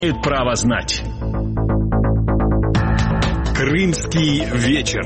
Право знать. Крымский вечер.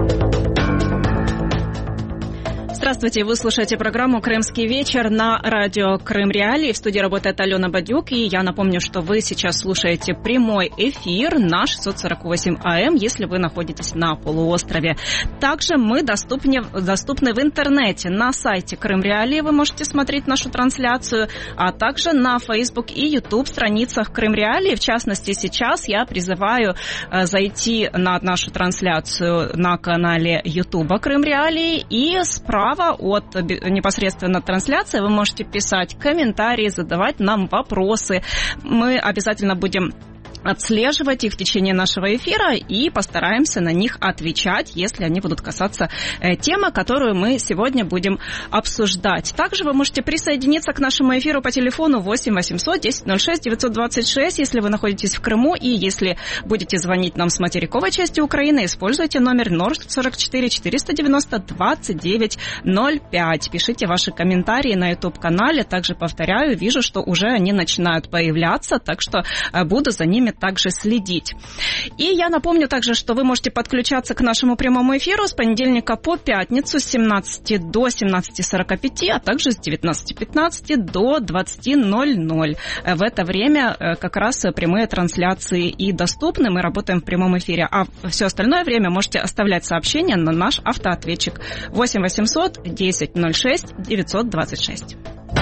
Здравствуйте, вы слушаете программу «Крымский вечер» на радио Крым Реалии. В студии работает Алена Бадюк, и я напомню, что вы сейчас слушаете прямой эфир на 648 АМ, если вы находитесь на полуострове. Также мы доступны в интернете, на сайте Крым Реалии вы можете смотреть нашу трансляцию, а также на Facebook и YouTube страницах Крым Реалии. В частности, сейчас я призываю зайти на нашу трансляцию на канале YouTube Крым Реалии, и справа от непосредственно трансляции вы можете писать комментарии, задавать нам вопросы. Мы обязательно будем отслеживать их в течение нашего эфира и постараемся на них отвечать, если они будут касаться темы, которую мы сегодня будем обсуждать. Также вы можете присоединиться к нашему эфиру по телефону 8 800 10 06 926, если вы находитесь в Крыму, и если будете звонить нам с материковой части Украины, используйте номер 044 490 29 05. Пишите ваши комментарии на YouTube-канале. Также, повторяю, вижу, что уже они начинают появляться, так что буду за ними также следить. И я напомню также, что вы можете подключаться к нашему прямому эфиру с понедельника по пятницу с 17 до 17:45, а также с 19:15 до 20:00. В это время как раз прямые трансляции и доступны. Мы работаем в прямом эфире. А все остальное время можете оставлять сообщения на наш автоответчик 8 800 10 06 926.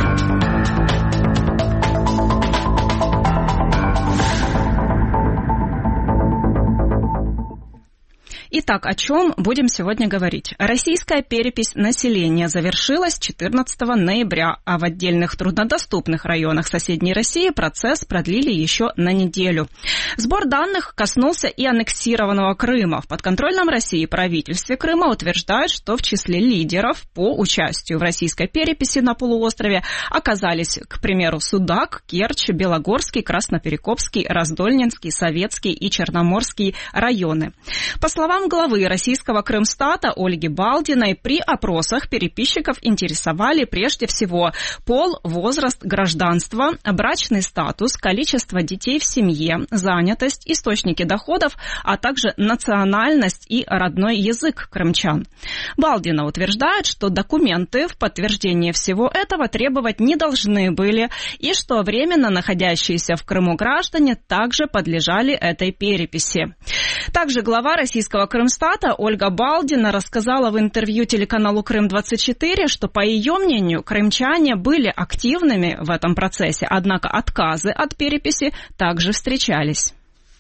Итак, о чем будем сегодня говорить? Российская перепись населения завершилась 14 ноября, а в отдельных труднодоступных районах соседней России процесс продлили еще на неделю. Сбор данных коснулся и аннексированного Крыма. В подконтрольном России правительстве Крыма утверждают, что в числе лидеров по участию в российской переписи на полуострове оказались, к примеру, Судак, Керчь, Белогорский, Красноперекопский, Раздольнинский, Советский и Черноморский районы. По словам главы российского Крымстата Ольги Балдиной, при опросах переписчиков интересовали прежде всего пол, возраст, гражданство, брачный статус, количество детей в семье, занятость, источники доходов, а также национальность и родной язык крымчан. Балдина утверждает, что документы в подтверждение всего этого требовать не должны были, и что временно находящиеся в Крыму граждане также подлежали этой переписи. Также глава российского Крымстата Ольга Балдина рассказала в интервью телеканалу Крым-24, что, по ее мнению, крымчане были активными в этом процессе, однако отказы от переписи также встречались.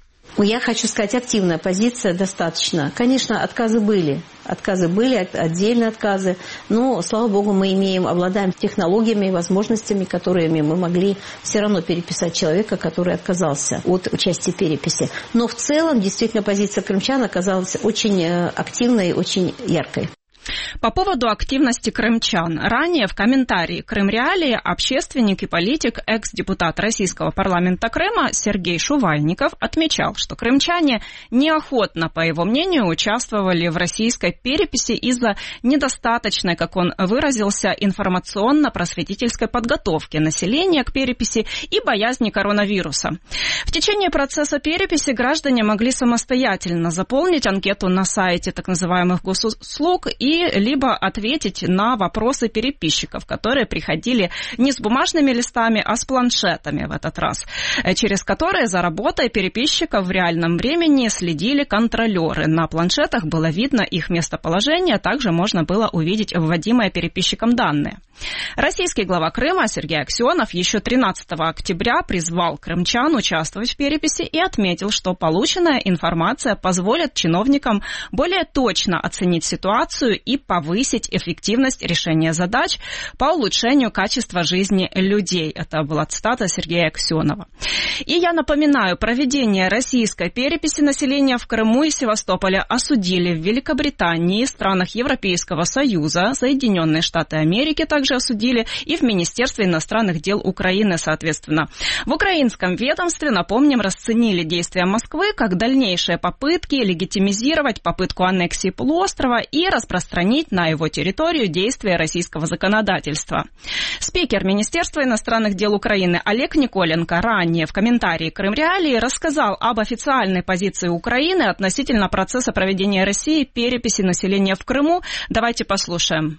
Я хочу сказать, активная позиция достаточно. Конечно, отказы были, отдельные отказы, но, слава богу, мы обладаем технологиями, возможностями, которыми мы могли все равно переписать человека, который отказался от участия в переписи. Но в целом, действительно, позиция крымчан оказалась очень активной и очень яркой. По поводу активности крымчан. Ранее в комментарии Крым Реалии общественник и политик, экс-депутат Российского парламента Крыма Сергей Шувальников отмечал, что крымчане неохотно, по его мнению, участвовали в российской переписи из-за недостаточной, как он выразился, информационно-просветительской подготовки населения к переписи и боязни коронавируса. В течение процесса переписи граждане могли самостоятельно заполнить анкету на сайте так называемых госуслуг и либо ответить на вопросы переписчиков, которые приходили не с бумажными листами, а с планшетами в этот раз, через которые за работой переписчиков в реальном времени следили контролеры. На планшетах было видно их местоположение, также можно было увидеть вводимые переписчиком данные. Российский глава Крыма Сергей Аксенов еще 13 октября призвал крымчан участвовать в переписи и отметил, что полученная информация позволит чиновникам более точно оценить ситуацию и повысить эффективность решения задач по улучшению качества жизни людей. Это была цитата Сергея Аксенова. И я напоминаю, проведение российской переписи населения в Крыму и Севастополе осудили в Великобритании, странах Европейского Союза, Соединенные Штаты Америки также уже осудили, и в Министерстве иностранных дел Украины, соответственно. В украинском ведомстве, напомним, расценили действия Москвы как дальнейшие попытки легитимизировать попытку аннексии полуострова и распространить на его территорию действия российского законодательства. Спикер Министерства иностранных дел Украины Олег Николенко ранее в комментарии «Крым Реалии» рассказал об официальной позиции Украины относительно процесса проведения России переписи населения в Криму. Давайте послушаем.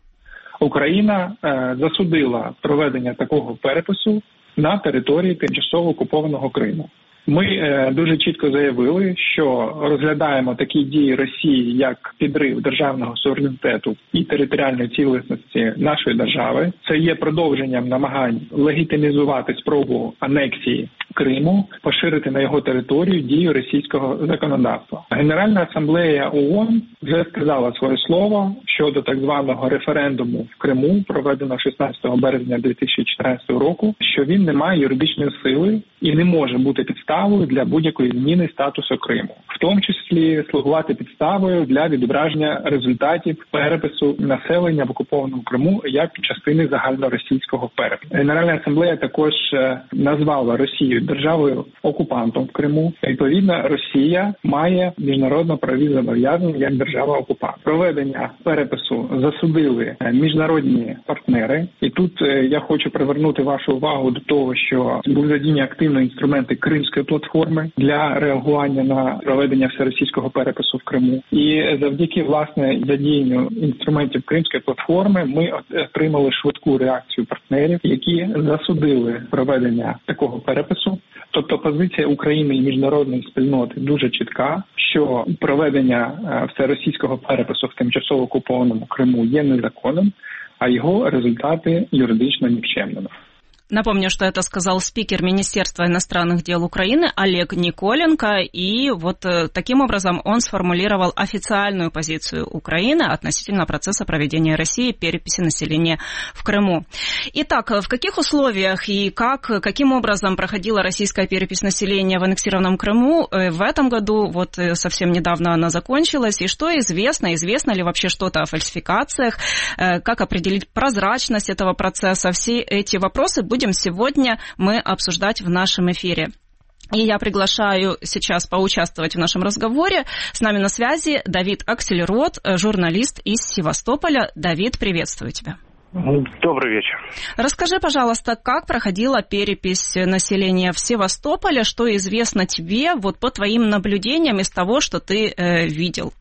Україна засудила проведення такого перепису на території тимчасово окупованого Криму. Ми дуже чітко заявили, що розглядаємо такі дії Росії як підрив державного суверенітету і територіальної цілісності нашої держави. Це є продовженням намагань легітимізувати спробу анексії Криму, поширити на його територію дію російського законодавства. Генеральна асамблея ООН вже сказала своє слово щодо так званого референдуму в Криму, проведеного 16 березня 2014 року, що він не має юридичної сили і не може бути підставою для будь-якої зміни статусу Криму, в тому числі слугувати підставою для відображення результатів перепису населення в окупованому Криму як частини загальноросійського перепису. Генеральна асамблея також назвала Росію державою-окупантом в Криму. Відповідно, Росія має міжнародно-правові зобов'язання як держава-окупант. Проведення перепису засудили міжнародні партнери. І тут я хочу привернути вашу увагу до того, що були задіяні активно інструменти Кримської платформи для реагування на проведення всеросійського перепису в Криму. І завдяки, власне, задіянню інструментів Кримської платформи ми отримали швидку реакцію партнерів, які засудили проведення такого перепису. Тобто позиція України і міжнародної спільноти дуже чітка, що проведення всеросійського перепису в тимчасово окупованому Криму є незаконним, а його результати юридично нікчемними. Напомню, что это сказал спикер Министерства иностранных дел Украины Олег Николенко, и вот таким образом он сформулировал официальную позицию Украины относительно процесса проведения России переписи населения в Крыму. Итак, в каких условиях и каким образом проходила российская перепись населения в аннексированном Крыму в этом году? Вот совсем недавно она закончилась. И что известно? Известно ли вообще что-то о фальсификациях? Как определить прозрачность этого процесса? Все эти вопросы будем сегодня мы обсуждать в нашем эфире. И я приглашаю сейчас поучаствовать в нашем разговоре. С нами на связи Давид Аксельрод, журналист из Севастополя. Давид, приветствую тебя. Добрый вечер. Расскажи, пожалуйста, как проходила перепись населения в Севастополе, что известно тебе вот по твоим наблюдениям из того, что ты видел?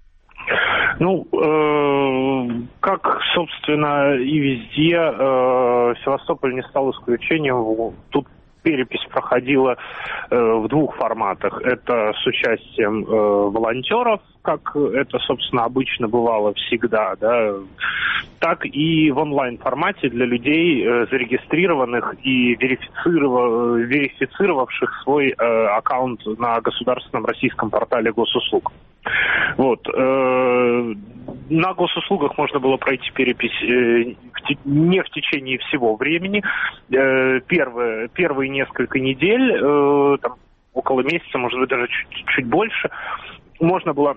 Как, собственно, и везде, Севастополь не стал исключением. Тут перепись проходила в двух форматах. Это с участием волонтеров, как это, собственно, обычно бывало всегда, да, так и в онлайн-формате для людей, зарегистрированных и верифицировавших свой аккаунт на государственном российском портале госуслуг. Вот. На госуслугах можно было пройти перепись не в течение всего времени. Первые несколько недель, там, около месяца, может быть, даже чуть больше, можно было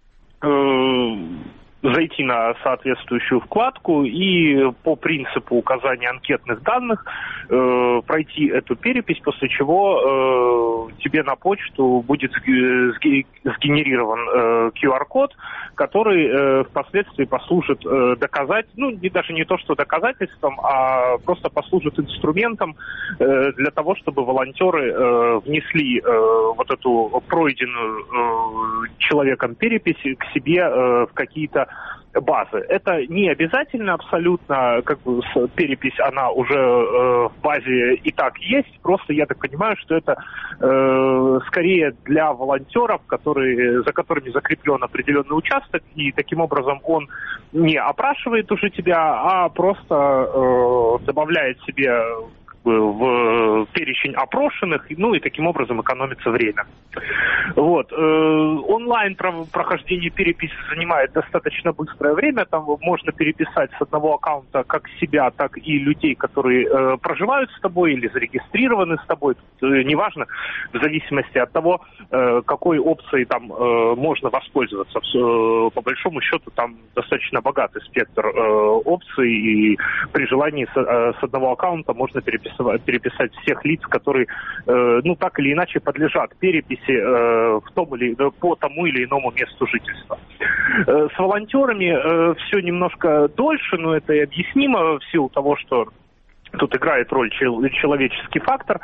зайти на соответствующую вкладку и по принципу указания анкетных данных пройти эту перепись, после чего тебе на почту будет сгенерирован QR-код, который впоследствии послужит даже не то что доказательством, а просто послужит инструментом для того, чтобы волонтеры внесли вот эту пройденную человеком перепись к себе в какие-то базы. Это не обязательно абсолютно, перепись, она уже в базе и так есть, просто я так понимаю, что это скорее для волонтеров, за которыми закреплен определенный участок, и таким образом он не опрашивает уже тебя, а просто добавляет себе в перечень опрошенных, ну и таким образом экономится время. Вот. Онлайн прохождение переписи занимает достаточно быстрое время, там можно переписать с одного аккаунта как себя, так и людей, которые проживают с тобой или зарегистрированы с тобой, неважно, в зависимости от того, какой опцией там можно воспользоваться. По большому счету там достаточно богатый спектр опций, и при желании с одного аккаунта можно переписать всех лиц, которые, ну, так или иначе подлежат переписи по тому или иному месту жительства. С волонтерами все немножко дольше, но это и объяснимо в силу того, что тут играет роль человеческий фактор,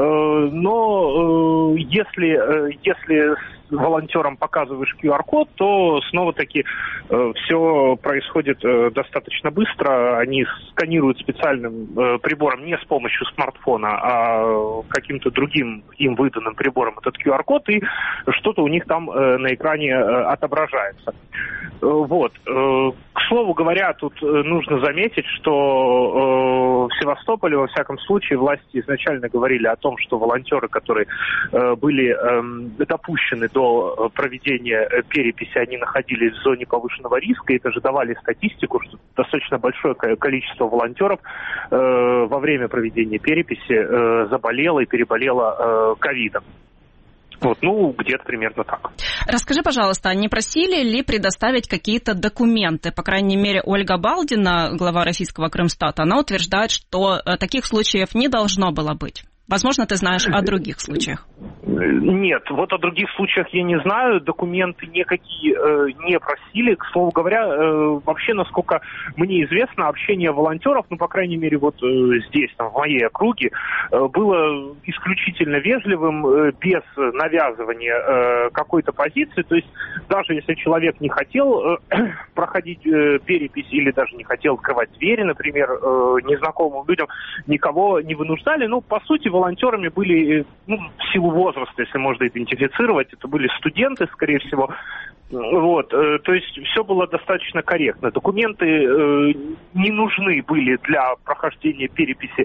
но если волонтерам показываешь QR-код, то снова-таки все происходит достаточно быстро. Они сканируют специальным прибором не с помощью смартфона, а каким-то другим им выданным прибором этот QR-код, и что-то у них там на экране отображается. Вот. К слову говоря, тут нужно заметить, что в Севастополе, во всяком случае, власти изначально говорили о том, что волонтеры, которые были допущены до проведения переписи, они находились в зоне повышенного риска, и даже давали статистику, что достаточно большое количество волонтеров во время проведения переписи заболело и переболело ковидом. Вот, ну, где-то примерно так. Расскажи, пожалуйста, не просили ли предоставить какие-то документы? По крайней мере, Ольга Балдина, глава российского Крымстата, она утверждает, что таких случаев не должно было быть. Возможно, ты знаешь о других случаях. Нет, вот о других случаях я не знаю, документы никакие не просили. К слову говоря, вообще, насколько мне известно, общение волонтеров, ну, по крайней мере, вот здесь, там, в моей округе, было исключительно вежливым, без навязывания какой-то позиции. То есть даже если человек не хотел проходить перепись или даже не хотел открывать двери, например, незнакомым людям, никого не вынуждали. Ну, по сути, волонтерами были, ну, в силу возраста, если можно идентифицировать, это были студенты, скорее всего. Вот, то есть все было достаточно корректно. Документы не нужны были для прохождения переписи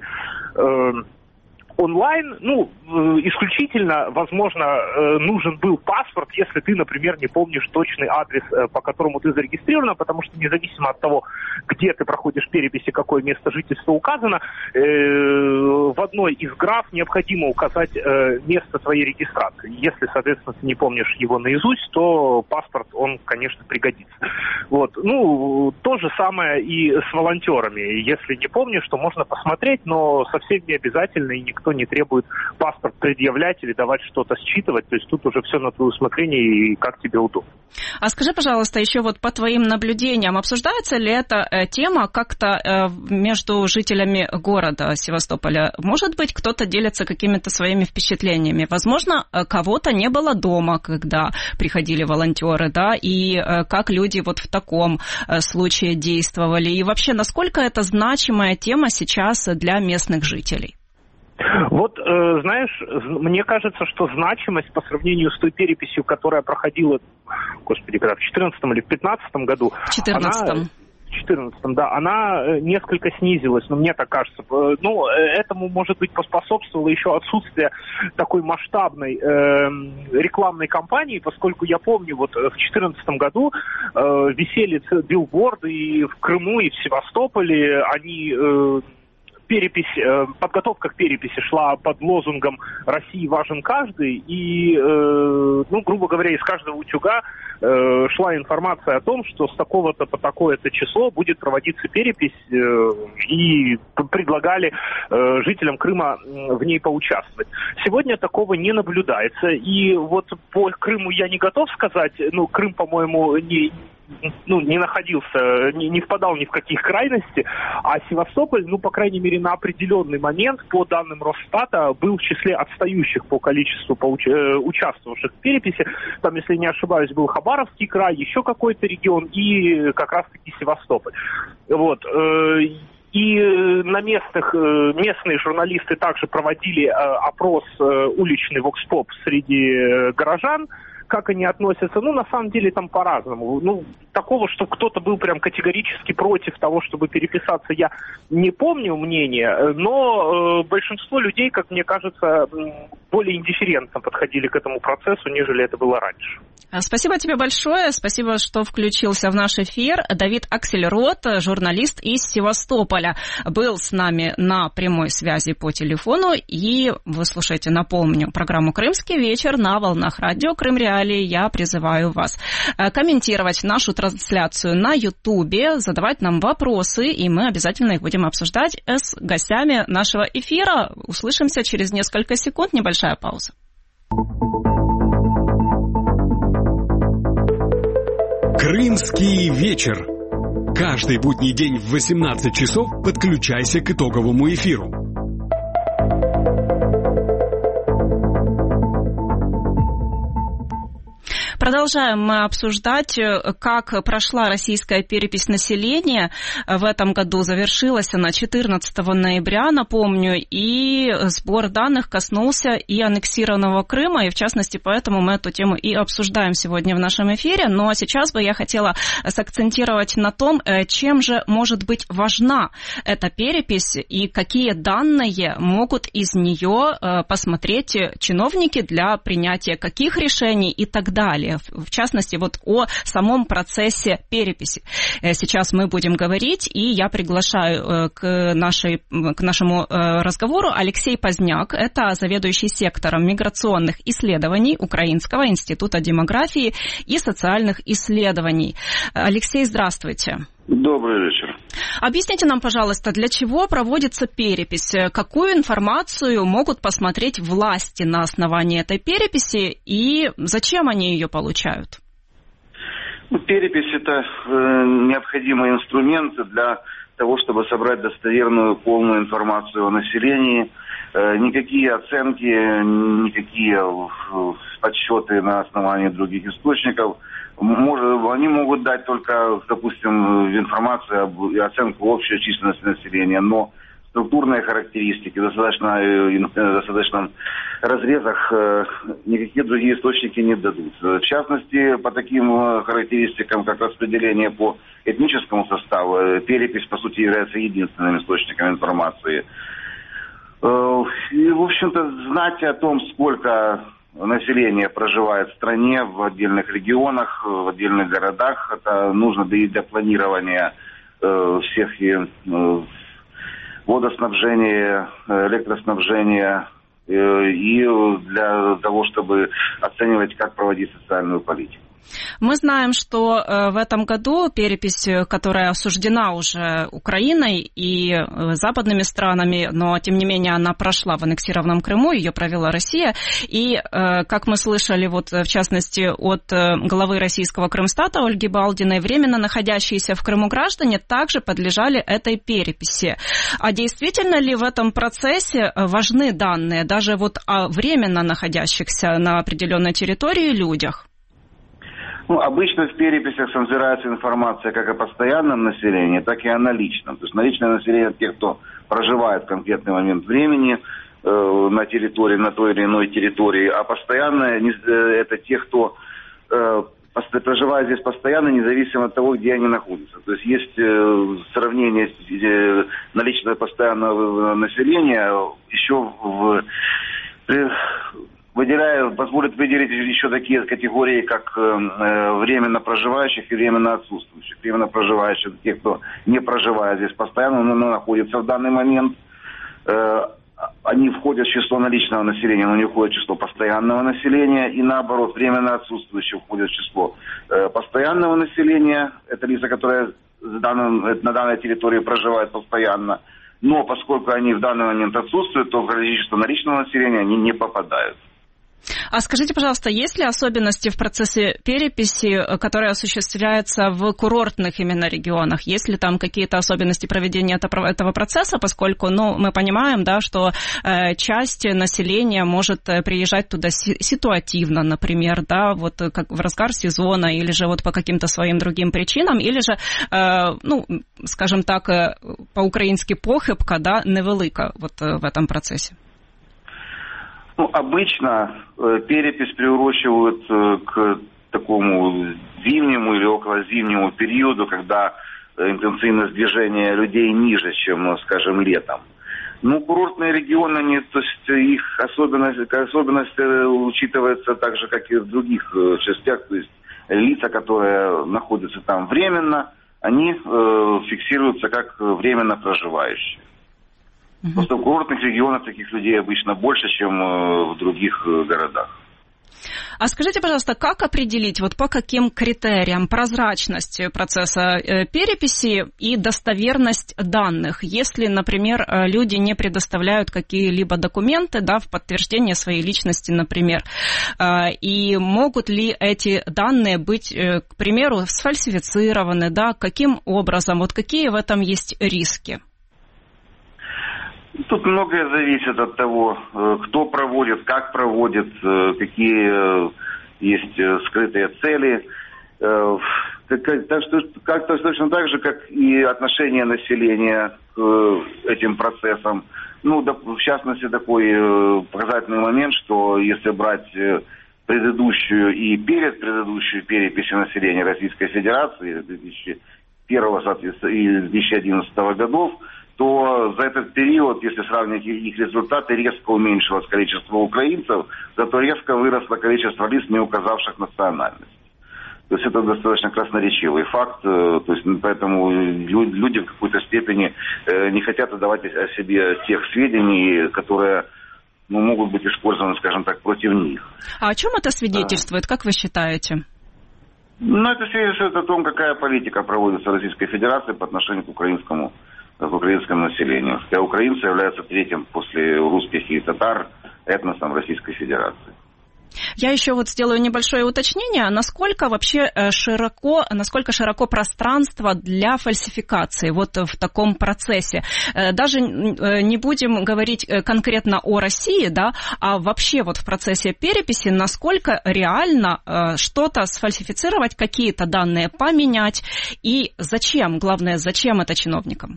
онлайн, ну, исключительно, возможно, нужен был паспорт, если ты, например, не помнишь точный адрес, по которому ты зарегистрирована, потому что независимо от того, где ты проходишь перепись и какое место жительства указано, в одной из граф необходимо указать место твоей регистрации. Если, соответственно, ты не помнишь его наизусть, то паспорт, он, конечно, пригодится. Вот. Ну, то же самое и с волонтерами. Если не помнишь, то можно посмотреть, но совсем не обязательно, и никто не требует паспорт предъявлять или давать что-то считывать. То есть тут уже все на твое усмотрение и как тебе удобно. А скажи, пожалуйста, еще вот по твоим наблюдениям, обсуждается ли эта тема как-то между жителями города Севастополя? Может быть, кто-то делится какими-то своими впечатлениями? Возможно, кого-то не было дома, когда приходили волонтеры, да, и как люди вот в таком случае действовали? И вообще, насколько это значимая тема сейчас для местных жителей? Вот, знаешь, мне кажется, что значимость по сравнению с той переписью, которая проходила, господи, когда в 2014 или в 2015 году... В 2014, да, она несколько снизилась, но мне так кажется. Ну, этому, может быть, поспособствовало еще отсутствие такой масштабной рекламной кампании, поскольку я помню, вот в 2014 году висели билборды и в Крыму, и в Севастополе, они... подготовка к переписи шла под лозунгом «России важен каждый», и, ну, грубо говоря, из каждого утюга шла информация о том, что с такого-то по такое-то число будет проводиться перепись, и предлагали жителям Крыма в ней поучаствовать. Сегодня такого не наблюдается, и вот по Крыму я не готов сказать, ну, Крым, по-моему, не находился, не впадал ни в каких крайности, а Севастополь, ну, по крайней мере, на определенный момент, по данным Росстата, был в числе отстающих по количеству участвовавших в переписи. Там, если не ошибаюсь, был Хабаровский край, еще какой-то регион и как раз-таки Севастополь. Вот. И на местные журналисты также проводили опрос уличный вокс-поп среди горожан, как они относятся, ну, на самом деле там по-разному. Ну, такого, что кто-то был прям категорически против того, чтобы переписаться, я не помню мнения, но большинство людей, как мне кажется, более индифферентно подходили к этому процессу, нежели это было раньше. Спасибо тебе большое, спасибо, что включился в наш эфир. Давид Аксельрод, журналист из Севастополя, был с нами на прямой связи по телефону. И вы слушаете, напомню, программу «Крымский вечер» на волнах радио Крым Реалии. Я призываю вас комментировать нашу трансляцию на Ютубе, задавать нам вопросы, и мы обязательно их будем обсуждать с гостями нашего эфира. Услышимся через несколько секунд. Небольшая пауза. Крымский вечер. Каждый будний день в 18 часов подключайся к итоговому эфиру. Продолжаем мы обсуждать, как прошла российская перепись населения. В этом году завершилась она 14 ноября, напомню, и сбор данных коснулся и аннексированного Крыма, и в частности, поэтому мы эту тему и обсуждаем сегодня в нашем эфире. Но сейчас бы я хотела сакцентировать на том, чем же может быть важна эта перепись и какие данные могут из нее посмотреть чиновники для принятия каких решений и так далее. В частности, вот о самом процессе переписи. Сейчас мы будем говорить, и я приглашаю к нашему разговору Алексей Поздняк. Это заведующий сектором миграционных исследований Украинского института демографии и социальных исследований. Алексей, здравствуйте. Добрый вечер. Объясните нам, пожалуйста, для чего проводится перепись? Какую информацию могут посмотреть власти на основании этой переписи и зачем они ее получают? Перепись – это необходимый инструмент для того, чтобы собрать достоверную, полную информацию о населении. Никакие оценки, никакие подсчеты на основании других источников они могут дать только, допустим, информацию и оценку общей численности населения, но структурные характеристики в достаточном разрезах никакие другие источники не дадут. В частности, по таким характеристикам, как распределение по этническому составу, перепись, по сути, является единственным источником информации. И, в общем-то, знать о том, сколько население проживает в стране, в отдельных регионах, в отдельных городах. Это нужно и для планирования всех и водоснабжения, электроснабжения, и для того, чтобы оценивать, как проводить социальную политику. Мы знаем, что в этом году перепись, которая осуждена уже Украиной и западными странами, но тем не менее она прошла в аннексированном Крыму, ее провела Россия. И, как мы слышали, вот в частности от главы российского Крымстата Ольги Балдиной, временно находящиеся в Крыму граждане также подлежали этой переписи. А действительно ли в этом процессе важны данные даже вот о временно находящихся на определенной территории людях? Обычно в переписях собирается информация как о постоянном населении, так и о наличном. То есть наличное население – это те, кто проживает в конкретный момент времени на территории, на той или иной территории, а постоянное – это те, кто проживает здесь постоянно, независимо от того, где они находятся. То есть есть сравнение наличного постоянного населения еще позволит выделить еще такие категории, как временно проживающих и временно отсутствующих. Временно проживающих, те, кто не проживает здесь постоянно, но находится в данный момент, они входят в число наличного населения, но не входят в число постоянного населения, и наоборот, временно отсутствующие входят в число постоянного населения, это лица, которые на данной территории проживают постоянно, но поскольку они в данный момент отсутствуют, то в количество наличного населения они не попадают. А скажите, пожалуйста, есть ли особенности в процессе переписи, которые осуществляются в курортных именно регионах? Есть ли там какие-то особенности проведения этого процесса, поскольку, мы понимаем, да, что часть населения может приезжать туда ситуативно, например, да, вот как в разгар сезона, или же вот по каким-то своим другим причинам, или же, скажем так, по-украински похибка, да, невелика вот в этом процессе? Обычно перепись приурочивают к такому зимнему или околозимнему периоду, когда интенсивность движения людей ниже, чем, скажем, летом. Курортные регионы, то есть их особенность учитывается так же, как и в других частях, то есть лица, которые находятся там временно, они фиксируются как временно проживающие. Просто в курортных регионах таких людей обычно больше, чем в других городах. А скажите, пожалуйста, как определить, по каким критериям прозрачность процесса переписи и достоверность данных, если, например, люди не предоставляют какие-либо документы, в подтверждение своей личности, например, и могут ли эти данные быть, к примеру, сфальсифицированы, каким образом, какие в этом есть риски? Тут многое зависит от того, кто проводит, как проводит, какие есть скрытые цели. Точно так же, как и отношение населения к этим процессам. В частности, такой показательный момент, что если брать предыдущую и предыдущую перепись населения Российской Федерации 2001, соответственно, и 2011 годов, то за этот период, если сравнить их результаты, резко уменьшилось количество украинцев, зато резко выросло количество лиц, не указавших национальность. То есть это достаточно красноречивый факт, то есть поэтому люди в какой-то степени не хотят отдавать о себе тех сведений, которые могут быть использованы, скажем так, против них. А о чем это свидетельствует, как вы считаете? Это свидетельствует о том, какая политика проводится в Российской Федерации по отношению к украинскому населению. Хотя украинцы являются третьим после русских и татар этносом Российской Федерации. Я еще сделаю небольшое уточнение. Насколько широко пространство для фальсификации в таком процессе? Даже не будем говорить конкретно о России, а вообще в процессе переписи, насколько реально что-то сфальсифицировать, какие-то данные поменять и зачем? Главное, зачем это чиновникам?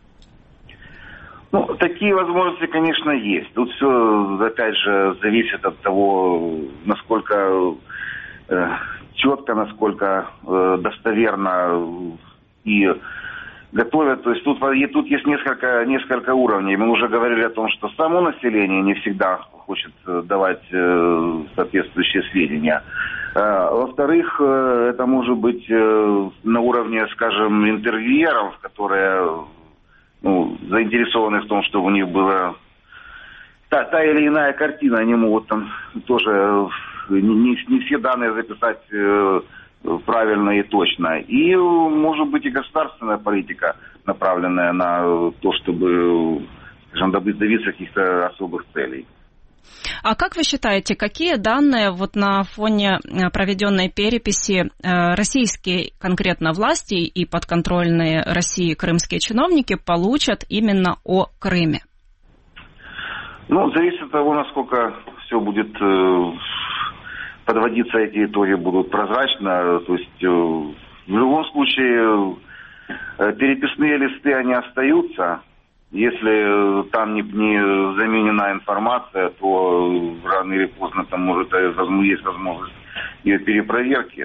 Такие возможности, конечно, есть. Тут все, опять же, зависит от того, насколько четко, насколько достоверно и готовят. То есть тут есть несколько уровней. Мы уже говорили о том, что само население не всегда хочет давать соответствующие сведения. Во-вторых, это может быть на уровне, скажем, интервьюеров, которые заинтересованы в том, чтобы у них была та или иная картина. Они могут там тоже не все данные записать правильно и точно. И может быть и государственная политика, направленная на то, чтобы, скажем, добиться каких-то особых целей. А как вы считаете, какие данные на фоне проведенной переписи российские конкретно власти и подконтрольные России крымские чиновники получат именно о Крыме? Зависит от того, насколько все будет подводиться, эти итоги будут прозрачно. То есть в любом случае переписные листы, они остаются. Если там не заменена информация, то рано или поздно там есть возможность ее перепроверки.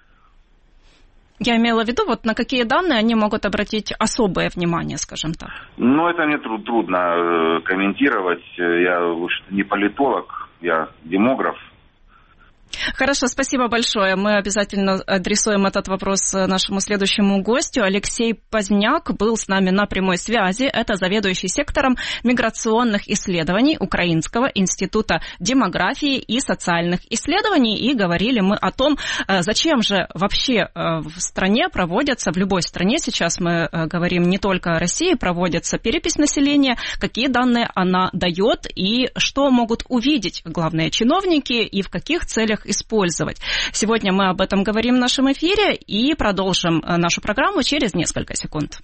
Я имела в виду, на какие данные они могут обратить особое внимание, скажем так. Это мне трудно комментировать. Я не политолог, я демограф. Хорошо, спасибо большое. Мы обязательно адресуем этот вопрос нашему следующему гостю. Алексей Поздняк был с нами на прямой связи. Это заведующий сектором миграционных исследований Украинского института демографии и социальных исследований. И говорили мы о том, зачем же вообще в стране проводятся, в любой стране сейчас мы говорим не только о России, проводится перепись населения, какие данные она дает и что могут увидеть главные чиновники и в каких целях использовать. Сегодня мы об этом говорим в нашем эфире и продолжим нашу программу через несколько секунд.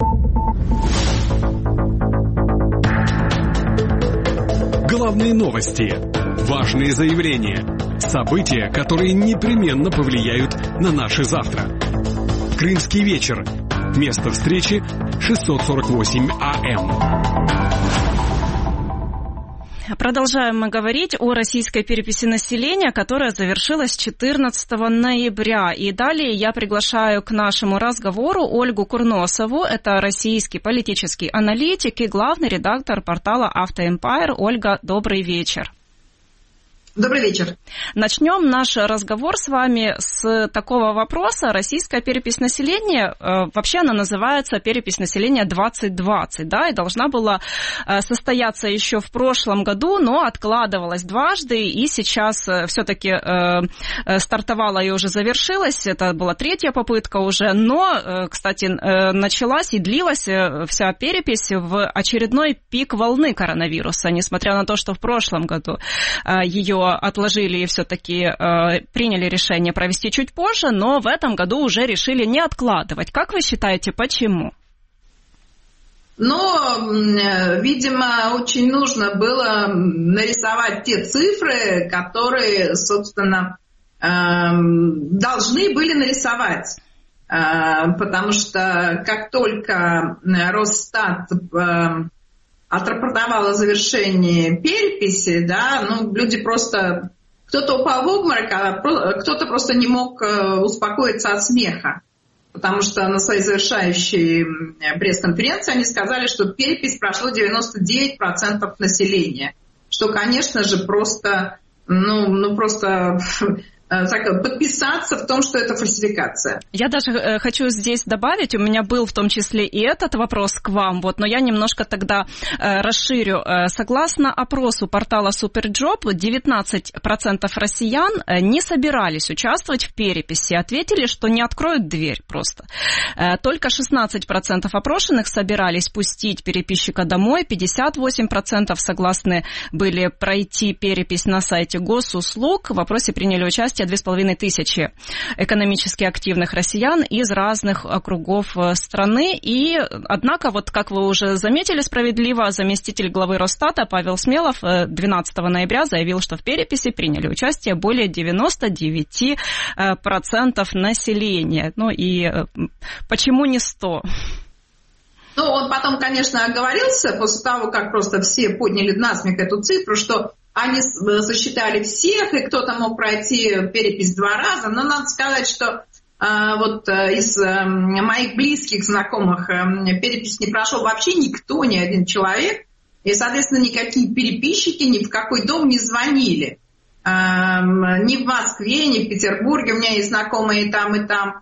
Главные новости, важные заявления, события, которые непременно повлияют на наше завтра. Крымский вечер. Место встречи 648 АМ. Продолжаем мы говорить о российской переписи населения, которая завершилась 14 ноября. И далее я приглашаю к нашему разговору Ольгу Курносову. Это российский политический аналитик и главный редактор портала «Автоэмпайр». Ольга, добрый вечер. Добрый вечер. Начнем наш разговор с вами с такого вопроса. Российская перепись населения, вообще она называется перепись населения 2020, да, и должна была состояться еще в прошлом году, но откладывалась дважды, и сейчас все-таки стартовала и уже завершилась. Это была третья попытка уже, но, кстати, началась и длилась вся перепись в очередной пик волны коронавируса, несмотря на то, что в прошлом году ее отложили и все-таки приняли решение провести чуть позже, но в этом году уже решили не откладывать. Как вы считаете, почему? Видимо, очень нужно было нарисовать те цифры, которые, собственно, должны были нарисовать. Потому что как только Росстат отрапортовал о завершении переписи, да, люди просто... Кто-то упал в обморок, а кто-то просто не мог успокоиться от смеха. Потому что на своей завершающей пресс-конференции они сказали, что перепись прошло 99% населения. Что, конечно же, просто... подписаться в том, что это фальсификация. Я даже хочу здесь добавить, у меня был в том числе и этот вопрос к вам, но я немножко тогда расширю. Согласно опросу портала Superjob, 19% россиян не собирались участвовать в переписи, ответили, что не откроют дверь просто. Только 16% опрошенных собирались пустить переписчика домой, 58% согласны были пройти перепись на сайте госуслуг. В опросе приняли участие 2500 экономически активных россиян из разных округов страны. И, однако, как вы уже заметили справедливо, заместитель главы Росстата Павел Смелов 12 ноября заявил, что в переписи приняли участие более 99% населения. И почему не 100%? Он потом, конечно, оговорился после того, как просто все подняли насмех эту цифру, что они засчитали всех, и кто-то мог пройти перепись 2 раза. Но надо сказать, что из моих близких знакомых перепись не прошел вообще никто, ни один человек. И, соответственно, никакие переписчики ни в какой дом не звонили. Ни в Москве, ни в Петербурге. У меня есть знакомые и там, и там.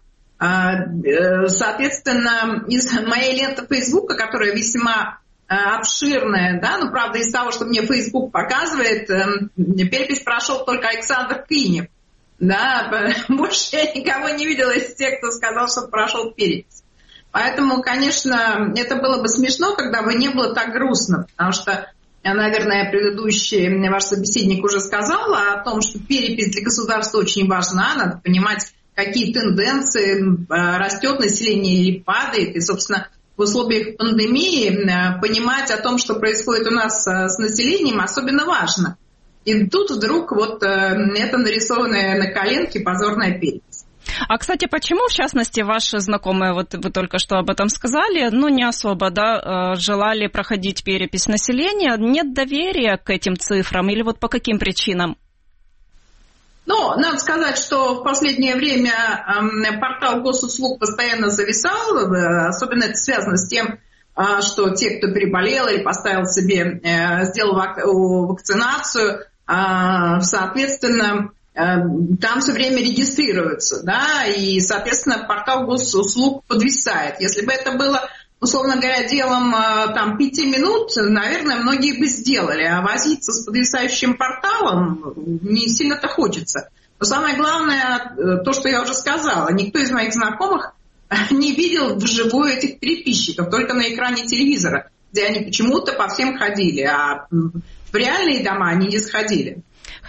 Соответственно, из моей ленты Фейсбука, которая весьма обширная, да, правда, из того, что мне Facebook показывает, перепись прошел только Александр Кинев, да, больше я никого не видела из тех, кто сказал, что прошел перепись. Поэтому, конечно, это было бы смешно, когда бы не было так грустно, потому что, наверное, предыдущий ваш собеседник уже сказал о том, что перепись для государства очень важна, надо понимать, какие тенденции, растет население или падает, и, собственно, в условиях пандемии понимать о том, что происходит у нас с населением, особенно важно. И тут вдруг это нарисованная на коленке позорная перепись. А, кстати, почему, в частности, ваши знакомые, вы только что об этом сказали, не особо, да, желали проходить перепись населения? Нет доверия к этим цифрам или по каким причинам? Надо сказать, что в последнее время портал госуслуг постоянно зависал, особенно это связано с тем, что те, кто переболел или поставил себе, сделал вакцинацию, соответственно, там все время регистрируются, да, и, соответственно, портал госуслуг подвисает. Если бы это было, условно говоря, делом 5 минут, наверное, многие бы сделали, а возиться с подвисающим порталом не сильно-то хочется. Но самое главное, то, что я уже сказала, никто из моих знакомых не видел вживую этих переписчиков, только на экране телевизора, где они почему-то по всем ходили, а в реальные дома они не сходили.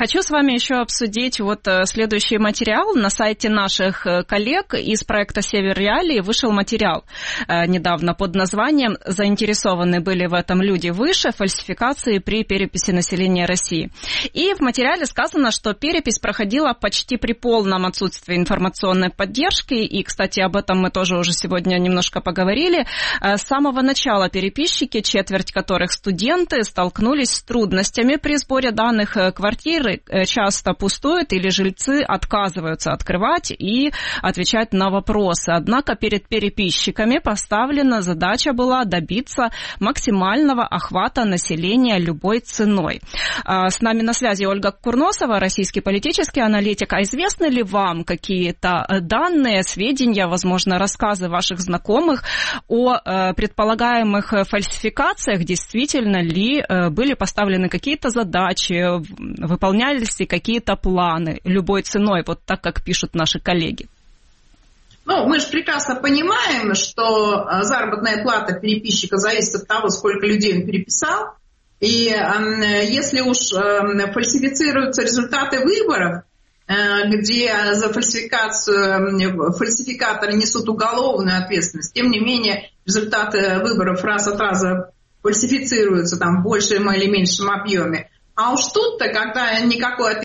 Хочу с вами еще обсудить вот следующий материал. На сайте наших коллег из проекта «Север Реалии» вышел материал недавно под названием «Заинтересованы были в этом люди выше. Фальсификации при переписи населения России». И в материале сказано, что перепись проходила почти при полном отсутствии информационной поддержки. И, кстати, об этом мы тоже уже сегодня немножко поговорили. С самого начала переписчики, четверть которых студенты, столкнулись с трудностями при сборе данных. Квартиры часто пустуют или жильцы отказываются открывать и отвечать на вопросы. Однако перед переписчиками поставлена задача была добиться максимального охвата населения любой ценой. С нами на связи Ольга Курносова, российский политический аналитик. А известны ли вам какие-то данные, сведения, возможно, рассказы ваших знакомых о предполагаемых фальсификациях? Действительно ли были поставлены какие-то задачи, выполнялись ли какие-то планы любой ценой, вот так, как пишут наши коллеги? Ну, мы же прекрасно понимаем, что заработная плата переписчика зависит от того, сколько людей он переписал. И если уж фальсифицируются результаты выборов, где за фальсификацию фальсификаторы несут уголовную ответственность, тем не менее результаты выборов раз от раза фальсифицируются там в большем или меньшем объеме. А уж тут-то, когда никакой